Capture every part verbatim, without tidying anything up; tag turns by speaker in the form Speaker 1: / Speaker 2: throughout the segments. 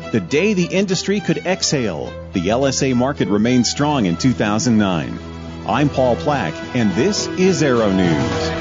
Speaker 1: The day the industry could exhale, the L S A market remained strong in two thousand nine. I'm Paul Plack, and this is Aero News.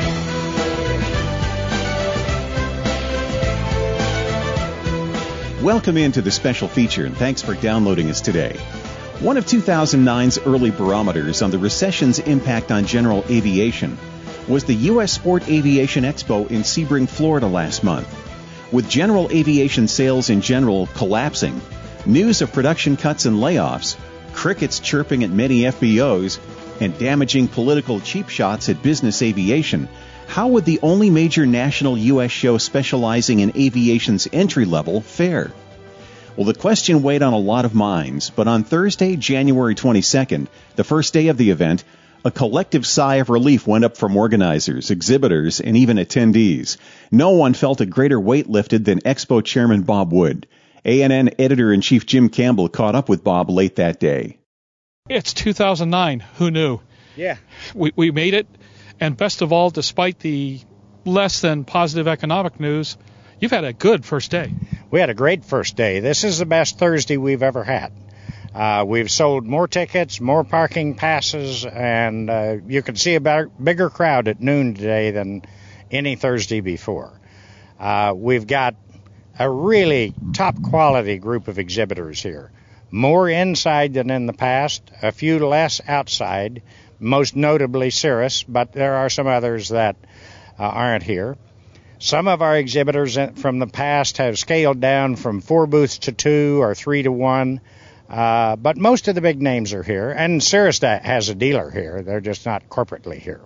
Speaker 1: Welcome into the special feature, and thanks for downloading us today. One of two thousand nine's early barometers on the recession's impact on general aviation was the U S Sport Aviation Expo in Sebring, Florida last month. With general aviation sales in general collapsing, news of production cuts and layoffs, crickets chirping at many F B Os, and damaging political cheap shots at business aviation, how would the only major national U S show specializing in aviation's entry level fare? Well, the question weighed on a lot of minds, but on Thursday, January twenty-second, the first day of the event, a collective sigh of relief went up from organizers, exhibitors, and even attendees. No one felt a greater weight lifted than Expo Chairman Bob Wood. A N N Editor-in-Chief Jim Campbell caught up with Bob late that day.
Speaker 2: It's two thousand nine. Who knew?
Speaker 3: Yeah.
Speaker 2: We, we made it, and best of all, despite the less than positive economic news, you've had a good first day.
Speaker 3: We had a great first day. This is the best Thursday we've ever had. Uh, we've sold more tickets, more parking passes, and uh, you can see a better, bigger crowd at noon today than any Thursday before. Uh, we've got a really top-quality group of exhibitors here. More inside than in the past, a few less outside, most notably Cirrus, but there are some others that uh, aren't here. Some of our exhibitors from the past have scaled down from four booths to two or three to one, uh, but most of the big names are here, and Cirrus has a dealer here. They're just not corporately here.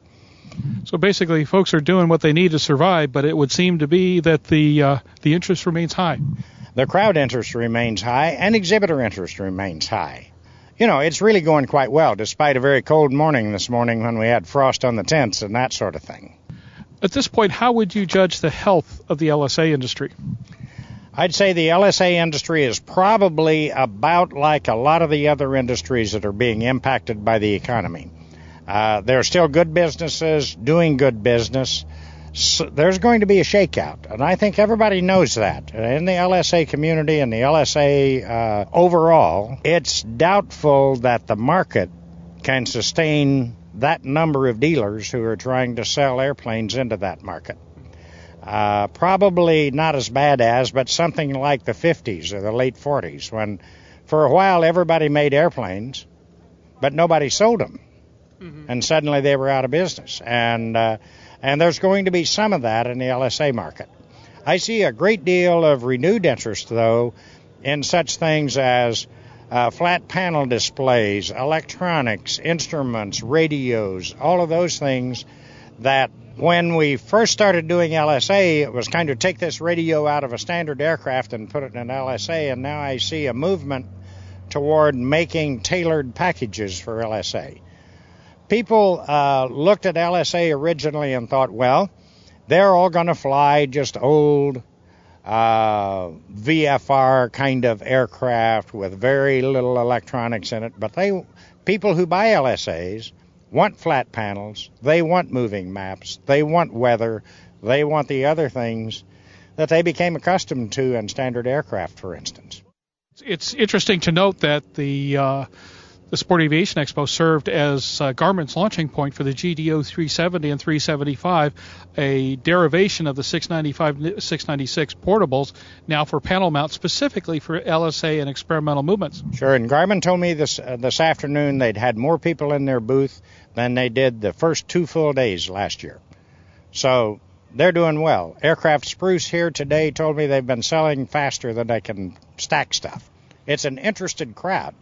Speaker 2: So basically, folks are doing what they need to survive, but it would seem to be that the uh, the interest remains high.
Speaker 3: The crowd interest remains high, and exhibitor interest remains high. You know, it's really going quite well, despite a very cold morning this morning when we had frost on the tents and that sort of thing.
Speaker 2: At this point, how would you judge the health of the L S A industry?
Speaker 3: I'd say the L S A industry is probably about like a lot of the other industries that are being impacted by the economy. Uh, there are still good businesses doing good business. So there's going to be a shakeout, and I think everybody knows that. In the L S A community and the L S A uh, overall, it's doubtful that the market can sustain that number of dealers who are trying to sell airplanes into that market. Uh, probably not as bad as, but something like the fifties or the late forties, when for a while everybody made airplanes, but nobody sold them. Mm-hmm. And suddenly they were out of business. And uh, and there's going to be some of that in the L S A market. I see a great deal of renewed interest, though, in such things as Uh, flat panel displays, electronics, instruments, radios, all of those things that when we first started doing L S A, it was kind of take this radio out of a standard aircraft and put it in an L S A, and now I see a movement toward making tailored packages for L S A. People uh, looked at L S A originally and thought, well, they're all going to fly just old Uh, V F R kind of aircraft with very little electronics in it, but they people who buy L S As want flat panels, they want moving maps, they want weather, they want the other things that they became accustomed to in standard aircraft, for instance.
Speaker 2: It's interesting to note that the uh, the Sport Aviation Expo served as uh, Garmin's launching point for the G D O three seventy and three seventy-five, a derivation of the six ninety-five, six ninety-six portables, now for panel mount specifically for L S A and experimental movements.
Speaker 3: Sure, and Garmin told me this uh, this afternoon they'd had more people in their booth than they did the first two full days last year. So they're doing well. Aircraft Spruce here today told me they've been selling faster than they can stack stuff. It's an interested crowd.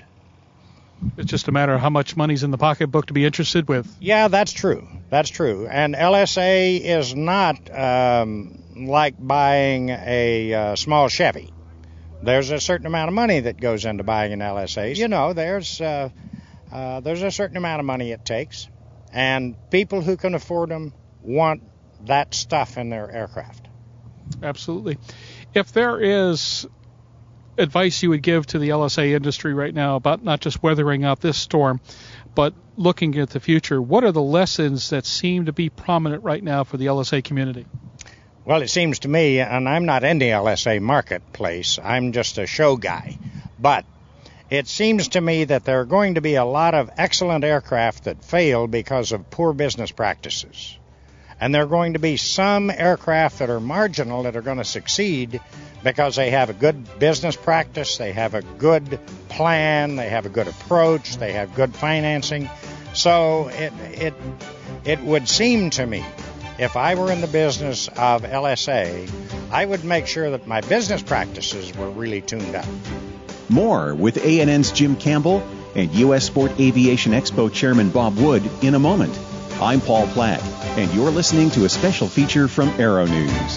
Speaker 2: It's just a matter of how much money's in the pocketbook to be interested with.
Speaker 3: Yeah, that's true. That's true. And L S A is not um, like buying a uh, small Chevy. There's a certain amount of money that goes into buying an L S A. You know, there's uh, uh, there's a certain amount of money it takes. And people who can afford them want that stuff in their aircraft.
Speaker 2: Absolutely. If there is advice you would give to the L S A industry right now about not just weathering out this storm, but looking at the future, what are the lessons that seem to be prominent right now for the L S A community?
Speaker 3: Well, it seems to me, and I'm not in the L S A marketplace, I'm just a show guy, but it seems to me that there are going to be a lot of excellent aircraft that fail because of poor business practices. And there are going to be some aircraft that are marginal that are going to succeed because they have a good business practice, they have a good plan, they have a good approach, they have good financing. So it it it would seem to me, if I were in the business of L S A, I would make sure that my business practices were really tuned up.
Speaker 1: More with A N N's Jim Campbell and U S Sport Aviation Expo Chairman Bob Wood in a moment. I'm Paul Platt, and you're listening to a special feature from Aero News.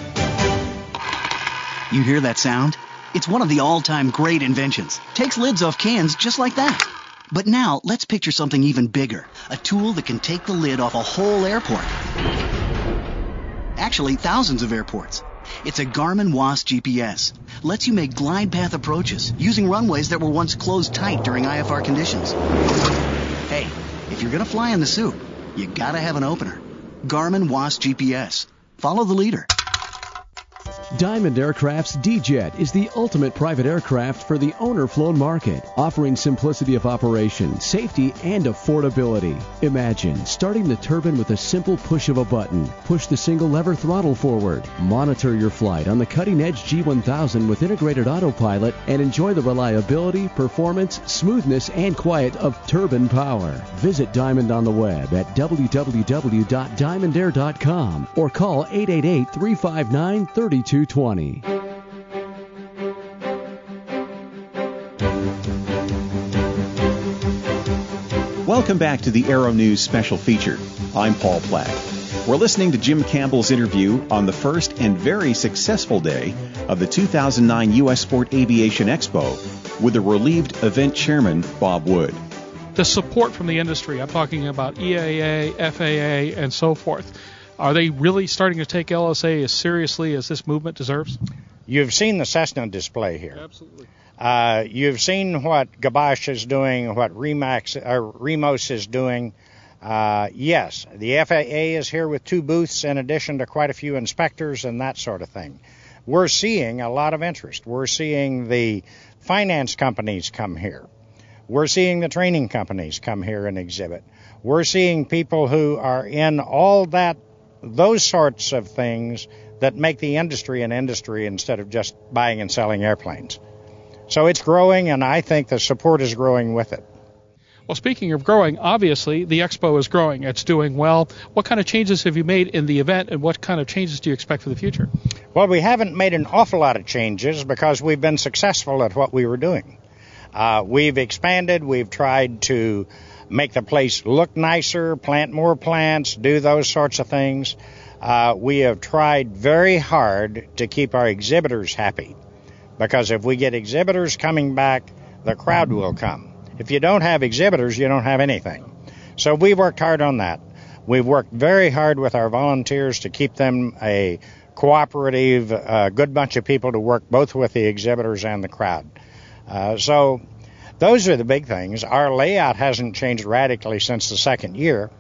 Speaker 4: You hear that sound? It's one of the all-time great inventions. Takes lids off cans just like that. But now, let's picture something even bigger. A tool that can take the lid off a whole airport. Actually, thousands of airports. It's a Garmin W A S G P S. Lets you make glide path approaches using runways that were once closed tight during I F R conditions. Hey, if you're going to fly in the soup, you got to have an opener. Garmin W A S G P S. Follow the leader.
Speaker 5: Diamond Aircraft's D-Jet is the ultimate private aircraft for the owner-flown market, offering simplicity of operation, safety, and affordability. Imagine starting the turbine with a simple push of a button. Push the single-lever throttle forward. Monitor your flight on the cutting-edge G one thousand with integrated autopilot and enjoy the reliability, performance, smoothness, and quiet of turbine power. Visit Diamond on the web at w w w dot diamond air dot com or call eight eight eight, three five nine, three two two zero.
Speaker 1: Welcome back to the Aero News special feature. I'm Paul Platt. We're listening to Jim Campbell's interview on the first and very successful day of the two thousand nine U S Sport Aviation Expo with the relieved event chairman, Bob Wood.
Speaker 2: The support from the industry, I'm talking about E A A, F A A, and so forth. Are they really starting to take L S A as seriously as this movement deserves?
Speaker 3: You've seen the Cessna display here.
Speaker 2: Absolutely.
Speaker 3: Uh, you've seen what Gabosh is doing, what Remax, or Remos is doing. Uh, yes, the F A A is here with two booths in addition to quite a few inspectors and that sort of thing. We're seeing a lot of interest. We're seeing the finance companies come here. We're seeing the training companies come here and exhibit. We're seeing people who are in all that those sorts of things that make the industry an industry instead of just buying and selling airplanes. So it's growing, and I think the support is growing with it.
Speaker 2: Well, speaking of growing, obviously the expo is growing. It's doing well. What kind of changes have you made in the event, and what kind of changes do you expect for the future?
Speaker 3: Well, we haven't made an awful lot of changes because we've been successful at what we were doing. Uh, we've expanded. We've tried to make the place look nicer, plant more plants, do those sorts of things. Uh, we have tried very hard to keep our exhibitors happy, because if we get exhibitors coming back, the crowd will come. If you don't have exhibitors, you don't have anything. So we worked hard on that. We've worked very hard with our volunteers to keep them a cooperative, uh, good bunch of people to work both with the exhibitors and the crowd. Uh, so those are the big things. Our layout hasn't changed radically since the second year,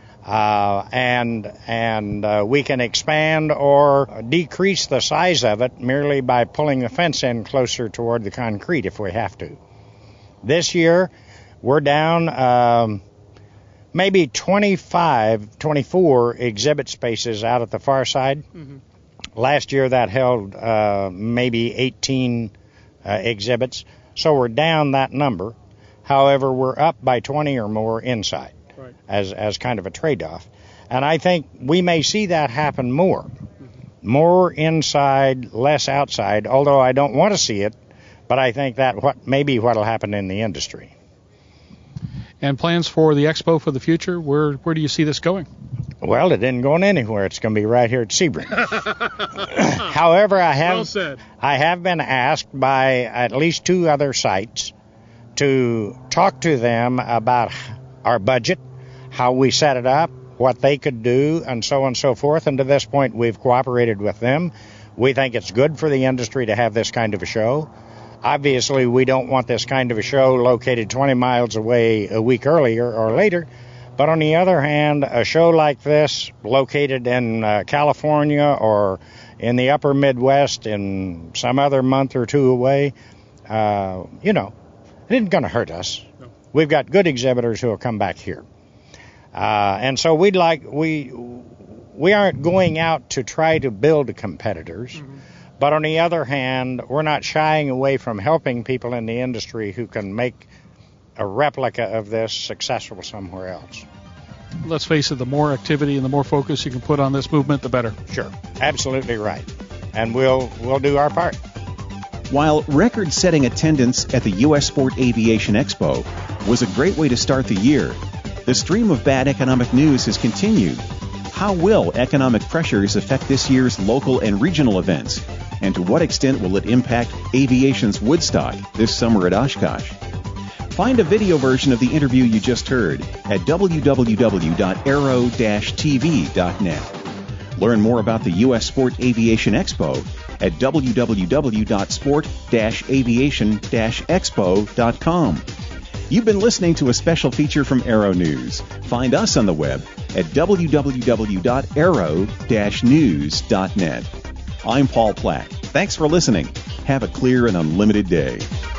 Speaker 3: uh, and and uh, we can expand or decrease the size of it merely by pulling the fence in closer toward the concrete if we have to. This year, we're down um, maybe twenty-five, twenty-four exhibit spaces out at the far side. Mm-hmm. Last year, that held uh, maybe eighteen uh, exhibits. So we're down that number. However, we're up by twenty or more inside, right, as as kind of a trade-off. And I think we may see that happen more. Mm-hmm. More inside, less outside, although I don't want to see it, but I think that what maybe what will happen in the industry.
Speaker 2: And plans for the expo for the future, where where do you see this going?
Speaker 3: Well, it isn't going anywhere. It's going to be right here at Sebring. However, I have
Speaker 2: well said.
Speaker 3: I have been asked by at least two other sites to talk to them about our budget, how we set it up, what they could do, and so on and so forth. And to this point, we've cooperated with them. We think it's good for the industry to have this kind of a show. Obviously, we don't want this kind of a show located twenty miles away a week earlier or later. But on the other hand, a show like this, located in uh, California or in the upper Midwest in some other month or two away, uh, you know, it isn't going to hurt us. No. We've got good exhibitors who will come back here. Uh, and so we'd like, we we aren't going out to try to build competitors. Mm-hmm. But on the other hand, we're not shying away from helping people in the industry who can make a replica of this successful somewhere else.
Speaker 2: Let's face it, the more activity and the more focus you can put on this movement, the better.
Speaker 3: Sure, absolutely right. And we'll we'll do our part.
Speaker 1: While record-setting attendance at the U S Sport Aviation Expo was a great way to start the year, the stream of bad economic news has continued. How will economic pressures affect this year's local and regional events? And to what extent will it impact aviation's Woodstock this summer at Oshkosh? Find a video version of the interview you just heard at w w w dot aero dash t v dot net. Learn more about the U S Sport Aviation Expo at w w w dot sport dash aviation dash expo dot com. You've been listening to a special feature from Aero News. Find us on the web at w w w dot aero dash news dot net. I'm Paul Plack. Thanks for listening. Have a clear and unlimited day.